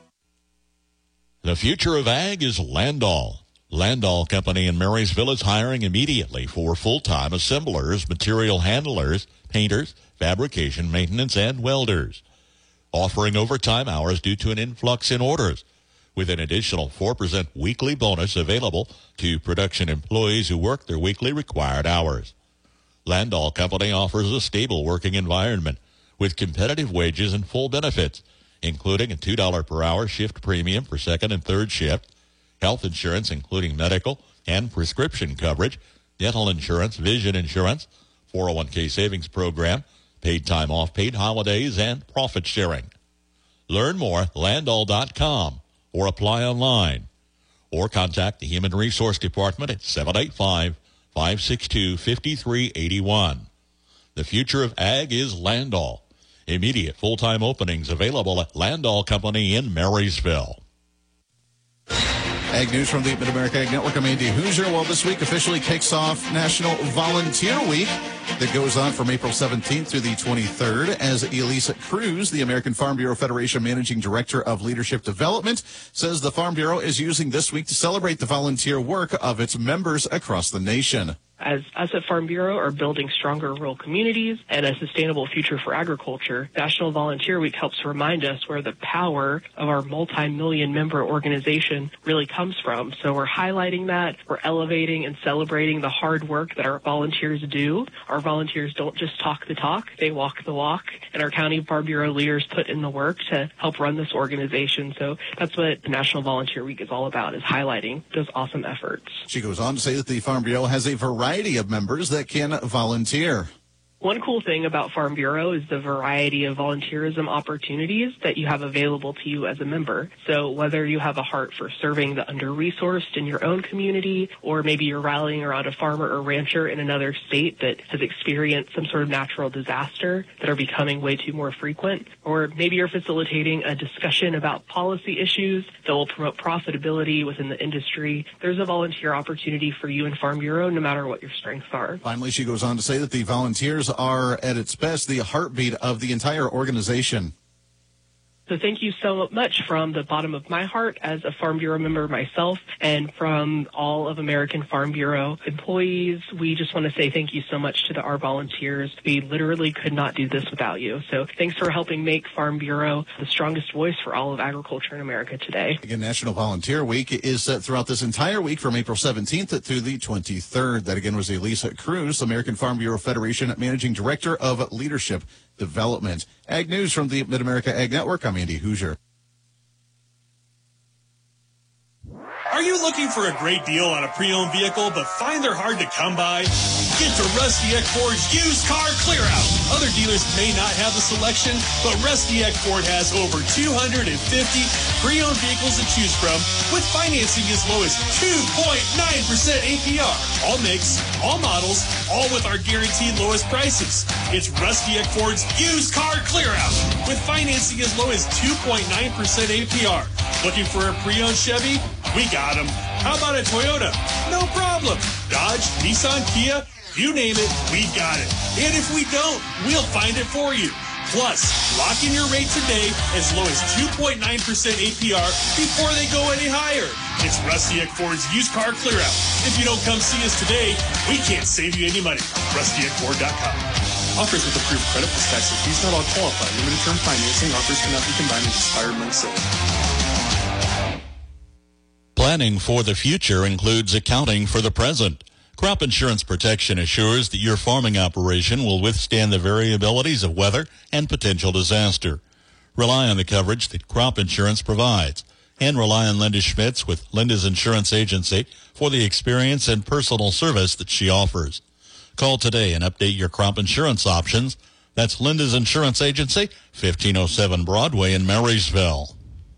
The future of ag is Landall. Landall Company in Marysville is hiring immediately for full-time assemblers, material handlers, painters, fabrication, maintenance, and welders. Offering overtime hours due to an influx in orders, with an additional four percent weekly bonus available to production employees who work their weekly required hours. Landall Company offers a stable working environment with competitive wages and full benefits, including a two dollars per hour shift premium for second and third shift, health insurance including medical and prescription coverage, dental insurance, vision insurance, four oh one k savings program, paid time off, paid holidays, and profit sharing. Learn more at landall dot com or apply online. Or contact the Human Resource Department at seven eight five, five six two, five three eight one. The future of ag is Landall. Immediate full-time openings available at Landall Company in Marysville. Ag News from the Mid-America Ag Network. I'm Andy Hoosier. Well, this week officially kicks off National Volunteer Week. that goes on from April seventeenth through the twenty-third, as Elisa Cruz, the American Farm Bureau Federation Managing Director of Leadership Development, says the Farm Bureau is using this week to celebrate the volunteer work of its members across the nation. As us at Farm Bureau are building stronger rural communities and a sustainable future for agriculture, National Volunteer Week helps remind us where the power of our multi-million member organization really comes from. So we're highlighting that, we're elevating and celebrating the hard work that our volunteers do. Our volunteers don't just talk the talk, they walk the walk, and our County Farm Bureau leaders put in the work to help run this organization. So that's what National Volunteer Week is all about, is highlighting those awesome efforts. She goes on to say that the Farm Bureau has a variety of members that can volunteer. One cool thing about Farm Bureau is the variety of volunteerism opportunities that you have available to you as a member. So whether you have a heart for serving the under-resourced in your own community, or maybe you're rallying around a farmer or rancher in another state that has experienced some sort of natural disaster that are becoming way too more frequent, or maybe you're facilitating a discussion about policy issues that will promote profitability within the industry, there's a volunteer opportunity for you in Farm Bureau no matter what your strengths are. Finally, she goes on to say that the volunteers are at its best the heartbeat of the entire organization. So thank you so much from the bottom of my heart as a Farm Bureau member myself, and from all of American Farm Bureau employees. We just want to say thank you so much to the, our volunteers. We literally could not do this without you. So thanks for helping make Farm Bureau the strongest voice for all of agriculture in America today. Again, National Volunteer Week is set throughout this entire week from April seventeenth through the twenty-third. That again was Elisa Cruz, American Farm Bureau Federation Managing Director of Leadership Development. Ag News from the Mid-America Ag Network. I'm Andy Hoosier. Are you looking for a great deal on a pre-owned vehicle but find they're hard to come by? Get to Rusty Eck Ford's Used Car Clear Out. Other dealers may not have the selection, but Rusty Eck Ford has over two hundred fifty pre-owned vehicles to choose from, with financing as low as two point nine percent A P R. All makes, all models, all with our guaranteed lowest prices. It's Rusty Eck Ford's Used Car Clear Out, with financing as low as two point nine percent A P R. Looking for a pre-owned Chevy? We got them. How about a Toyota? No problem. Dodge, Nissan, Kia, you name it, we got it. And if we don't, we'll find it for you. Plus, lock in your rate today as low as two point nine percent A P R before they go any higher. It's Rusty Eck Ford's Used Car Clear Out. If you don't come see us today, we can't save you any money. Rusty Eck Ford dot com. Offers with approved credit plus tax and fees not all qualify. Limited term financing offers cannot be combined with expired links. Planning for the future includes accounting for the present. Crop Insurance Protection assures that your farming operation will withstand the variabilities of weather and potential disaster. Rely on the coverage that Crop Insurance provides, and rely on Linda Schmitz with Linda's Insurance Agency for the experience and personal service that she offers. Call today and update your crop insurance options. That's Linda's Insurance Agency, fifteen oh seven Broadway in Marysville.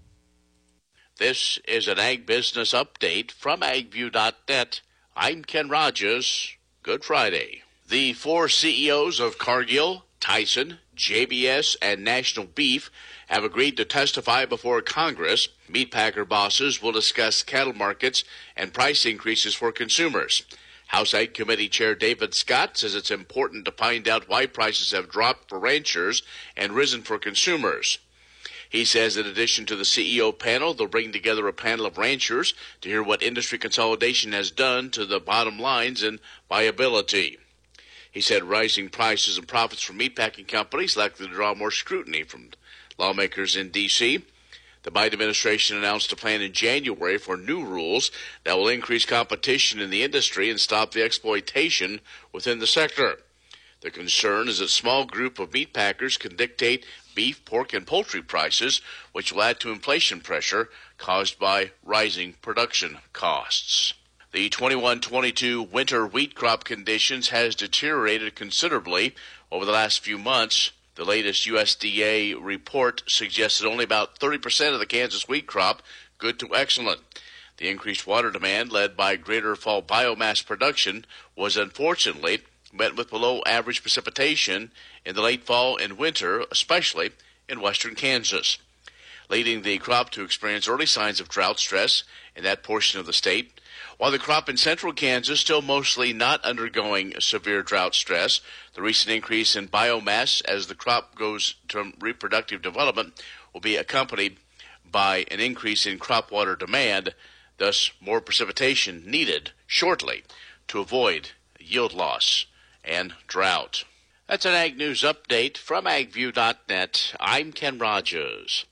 This is an Ag Business Update from ag view dot net. I'm Ken Rogers. Good Friday. The four C E Os of Cargill, Tyson, J B S, and National Beef have agreed to testify before Congress. Meatpacker bosses will discuss cattle markets and price increases for consumers. House Ag Committee Chair David Scott says it's important to find out why prices have dropped for ranchers and risen for consumers. He says in addition to the C E O panel, they'll bring together a panel of ranchers to hear what industry consolidation has done to the bottom lines and viability. He said rising prices and profits from meatpacking companies likely to draw more scrutiny from lawmakers in D C The Biden administration announced a plan in January for new rules that will increase competition in the industry and stop the exploitation within the sector. The concern is that a small group of meatpackers can dictate beef, pork, and poultry prices, which will add to inflation pressure caused by rising production costs. The twenty-one twenty-two winter wheat crop conditions has deteriorated considerably over the last few months. The latest U S D A report suggests that only about thirty percent of the Kansas wheat crop good to excellent. The increased water demand, led by greater fall biomass production, was unfortunately met with below average precipitation in the late fall and winter, especially in western Kansas, leading the crop to experience early signs of drought stress in that portion of the state. While the crop in central Kansas still mostly not undergoing severe drought stress, the recent increase in biomass as the crop goes to reproductive development will be accompanied by an increase in crop water demand, thus more precipitation needed shortly to avoid yield loss and drought. That's an Ag News update from ag view dot net. I'm Ken Rogers.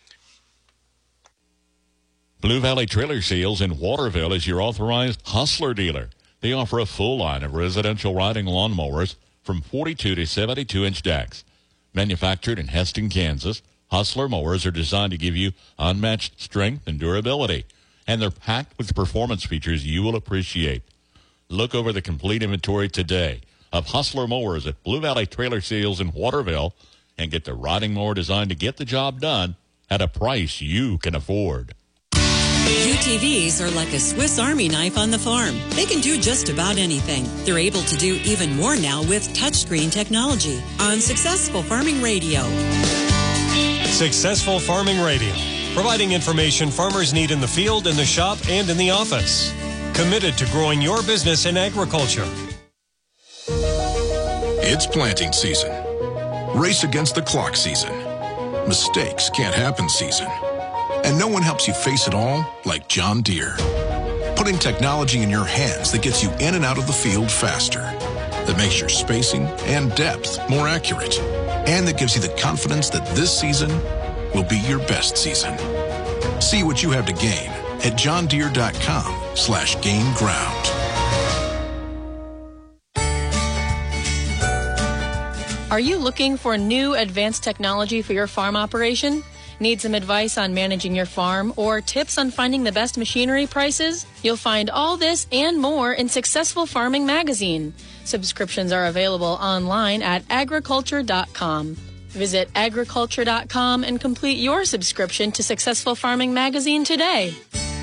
Blue Valley Trailer Sales in Waterville is your authorized Hustler dealer. They offer a full line of residential riding lawnmowers from forty-two to seventy-two inch decks. Manufactured in Heston, Kansas, Hustler mowers are designed to give you unmatched strength and durability, and they're packed with performance features you will appreciate. Look over the complete inventory today of Hustler mowers at Blue Valley Trailer Sales in Waterville and get the riding mower designed to get the job done at a price you can afford. U T Vs are like a Swiss Army knife on the farm. They can do just about anything. They're able to do even more now with touchscreen technology on Successful Farming Radio. Successful Farming Radio, providing information farmers need in the field, in the shop, and in the office. Committed to growing your business in agriculture. It's planting season. Race against the clock season. Mistakes can't happen season. And no one helps you face it all like John Deere. Putting technology in your hands that gets you in and out of the field faster, that makes your spacing and depth more accurate, and that gives you the confidence that this season will be your best season. See what you have to gain at john deere dot com slash gain ground. Are you looking for new advanced technology for your farm operation? Need some advice on managing your farm or tips on finding the best machinery prices? You'll find all this and more in Successful Farming Magazine. Subscriptions are available online at agriculture dot com. Visit agriculture dot com and complete your subscription to Successful Farming Magazine today.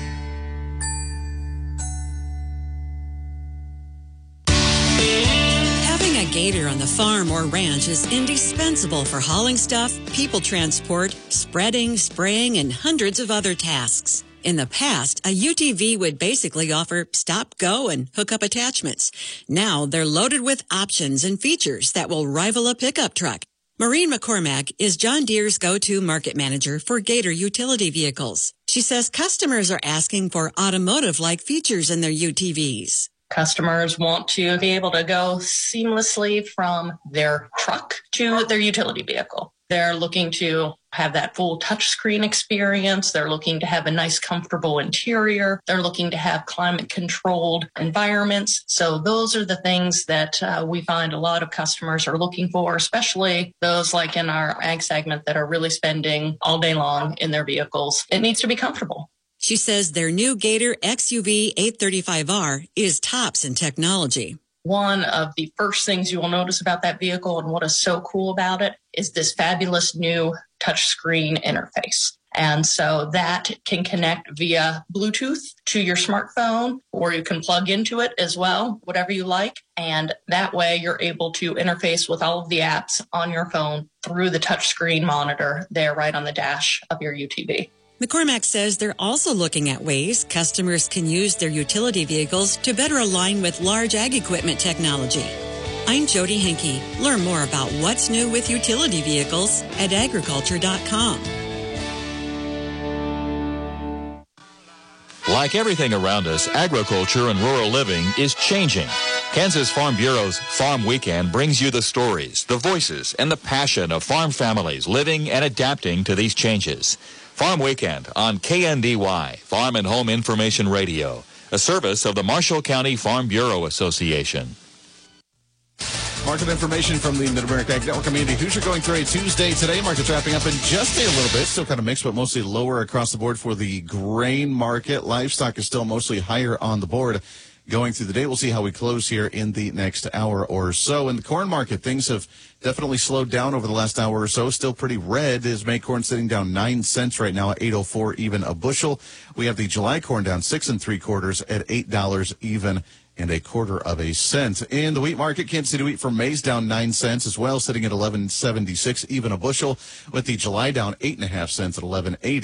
Having a gator on the farm or ranch is indispensable for hauling stuff, people transport, spreading, spraying, and hundreds of other tasks. In the past, a U T V would basically offer stop, go, and hook up attachments. Now they're loaded with options and features that will rival a pickup truck. Maureen McCormack is John Deere's go-to market manager for Gator utility vehicles. She says customers are asking for automotive-like features in their U T Vs. Customers want to be able to go seamlessly from their truck to their utility vehicle. They're looking to have that full touchscreen experience. They're looking to have a nice, comfortable interior. They're looking to have climate-controlled environments. So those are the things that uh, we find a lot of customers are looking for, especially those like in our ag segment that are really spending all day long in their vehicles. It needs to be comfortable. She says their new Gator X U V eight thirty-five R is tops in technology. One of the first things you will notice about that vehicle and what is so cool about it is this fabulous new touchscreen interface. And so that can connect via Bluetooth to your smartphone, or you can plug into it as well, whatever you like. And that way you're able to interface with all of the apps on your phone through the touchscreen monitor there right on the dash of your U T V. McCormack says they're also looking at ways customers can use their utility vehicles to better align with large ag equipment technology. I'm Jody Henke. Learn more about what's new with utility vehicles at agriculture dot com. Like everything around us, agriculture and rural living is changing. Kansas Farm Bureau's Farm Weekend brings you the stories, the voices, and the passion of farm families living and adapting to these changes. Farm Weekend on K N D Y, Farm and Home Information Radio, a service of the Marshall County Farm Bureau Association. Market information from the Mid-America Ag Network Community. Hoosier going through a Tuesday today. Market's wrapping up in just a little bit. Still kind of mixed, but mostly lower across the board for the grain market. Livestock is still mostly higher on the board going through the day. We'll see how we close here in the next hour or so. In the corn market, things have definitely slowed down over the last hour or so. Still pretty red. Is May corn sitting down nine cents right now at eight oh four even a bushel. We have the July corn down six and three quarters at eight dollars even and a quarter of a cent. In the wheat market, Kansas City wheat from May's down nine cents as well, sitting at eleven seventy-six even a bushel, with the July down eight and a half cents at eleven eighty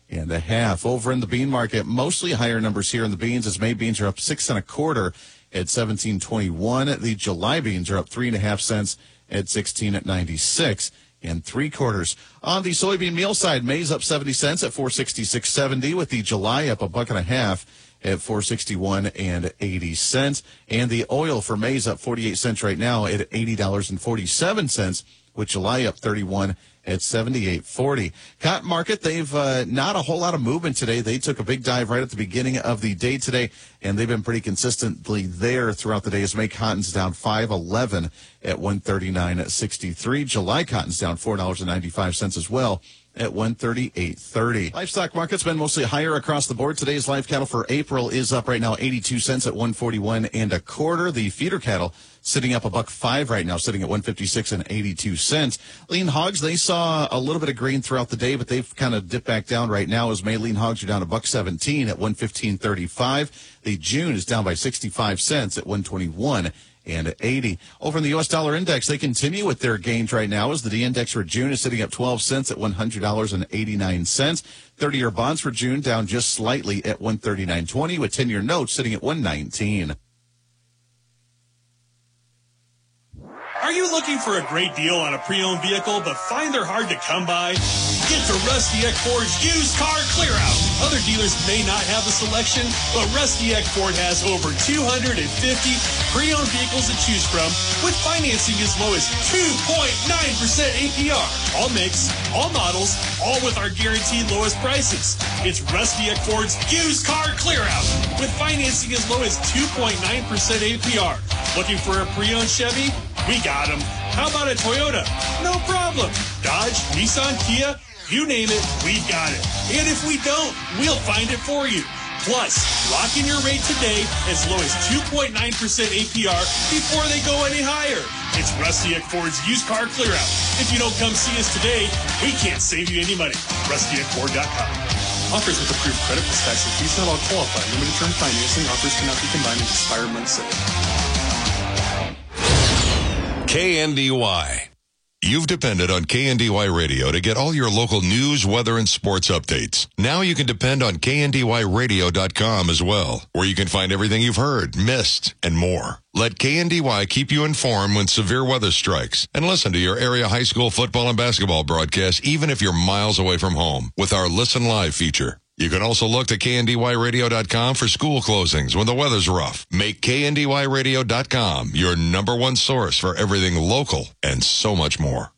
and a half. Over in the bean market, mostly higher numbers here in the beans as May beans are up six and a quarter at seventeen twenty-one. The July beans are up three and a half cents at sixteen at ninety-six and three quarters. On the soybean meal side, May's up seventy cents at four sixty-six seventy, with the July up a buck and a half at four sixty-one and eighty cents. And the oil for May's up forty-eight cents right now at eighty dollars and forty-seven cents, with July up thirty-one at seventy-eight forty. Cotton market, they've uh, not a whole lot of movement today. They took a big dive right at the beginning of the day today, and they've been pretty consistently there throughout the day as May cotton's down five eleven at one thirty-nine sixty-three. July cotton's down four dollars and ninety-five cents as well at one thirty-eight thirty. Livestock market's been mostly higher across the board. Today's live cattle for April is up right now eighty-two cents at one forty-one and a quarter. The feeder cattle sitting up a buck five right now, sitting at one fifty-six and eighty-two cents. Lean hogs, they saw a little bit of green throughout the day, but they've kind of dipped back down right now as May lean hogs are down a buck seventeen at one fifteen thirty-five. The June is down by sixty-five cents at one twenty-one and eighty. Over in the U S dollar index, they continue with their gains right now as the D index for June is sitting up twelve cents at one hundred dollars and eighty-nine cents. thirty-year bonds for June down just slightly at one thirty-nine twenty, with ten-year notes sitting at one nineteen. Are you looking for a great deal on a pre-owned vehicle but find they're hard to come by? Get to Rusty Eck Ford's Used Car Clear Out. Other dealers may not have the selection, but Rusty Eck Ford has over two hundred fifty pre-owned vehicles to choose from with financing as low as two point nine percent A P R. All makes, all models, all with our guaranteed lowest prices. It's Rusty Eck Ford's Used Car Clear Out with financing as low as two point nine percent A P R. Looking for a pre-owned Chevy? We got them. How about a Toyota? No problem. Dodge, Nissan, Kia, you name it, we've got it. And if we don't, we'll find it for you. Plus, lock in your rate today as low as two point nine percent A P R before they go any higher. It's Rusty Eck Ford's Used Car Clear Out. If you don't come see us today, we can't save you any money. rusty eck ford dot com. Offers with approved credit plus tax and fees not all qualify. Limited term financing offers cannot be combined with expired months. K N D Y. You've depended on K N D Y Radio to get all your local news, weather, and sports updates. Now you can depend on K N D Y radio dot com as well, where you can find everything you've heard, missed, and more. Let K N D Y keep you informed when severe weather strikes, and listen to your area high school football and basketball broadcasts even if you're miles away from home with our Listen Live feature. You can also look to K N D Y radio dot com for school closings when the weather's rough. Make K N D Y radio dot com your number one source for everything local and so much more.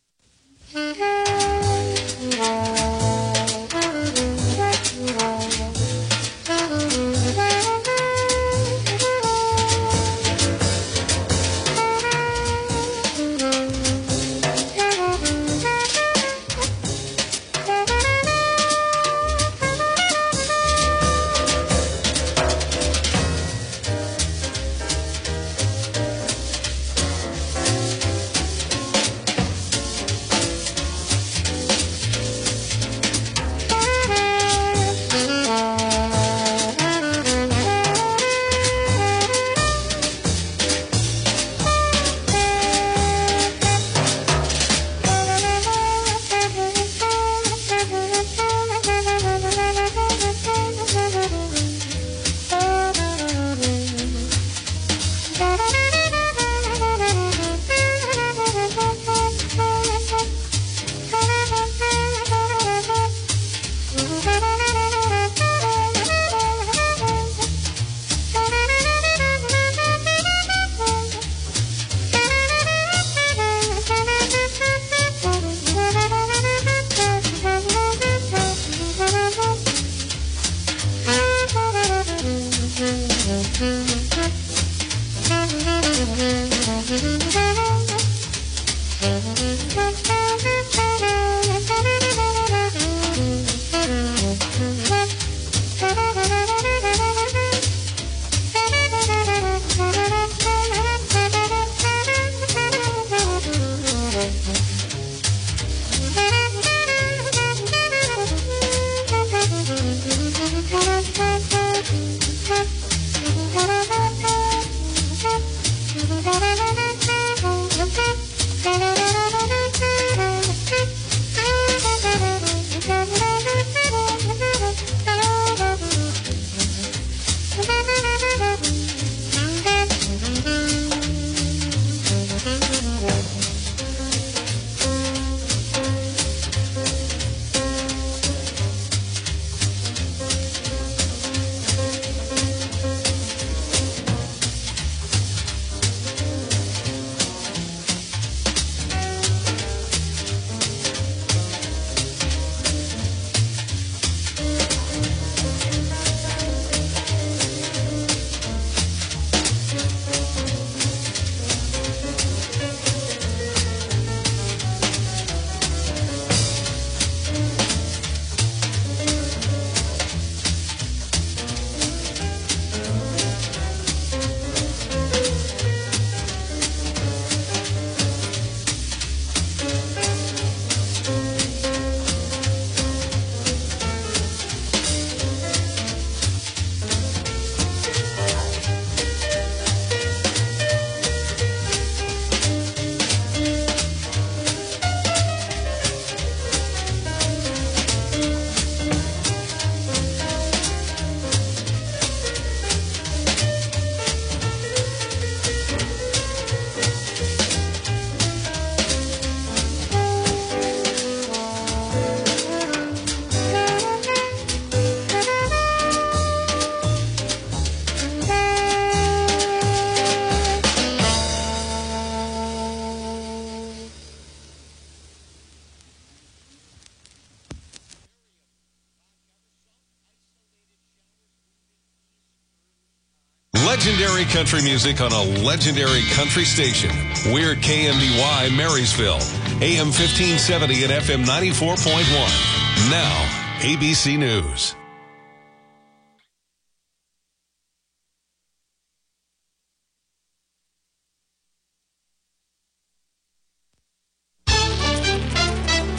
Legendary country music on a legendary country station. We're K N D Y Marysville, A M fifteen seventy and F M ninety-four point one. Now, A B C News.